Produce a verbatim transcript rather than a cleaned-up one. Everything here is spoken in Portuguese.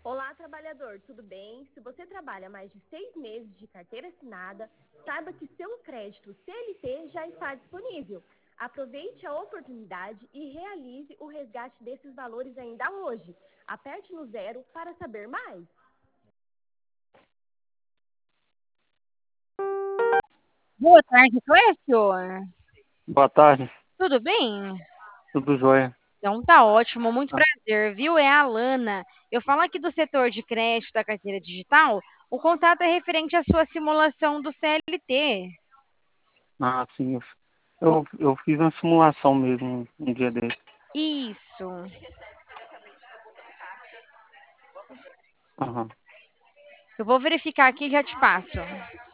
Olá, trabalhador, tudo bem? Se você trabalha mais de seis meses de carteira assinada, saiba que seu crédito C L T já está disponível. Aproveite a oportunidade e realize o resgate desses valores ainda hoje. Aperte no zero para saber mais. Boa tarde, Clécio. Boa tarde, Tudo bem? tudo jóia. Então tá ótimo, muito Ah, prazer, viu? É a Alana. Eu falo aqui do setor de crédito da carteira digital. O contato é referente à sua simulação do C L T. ah, sim, eu, eu fiz uma simulação mesmo um dia desse. Isso. Aham. Eu vou verificar aqui e já te passo.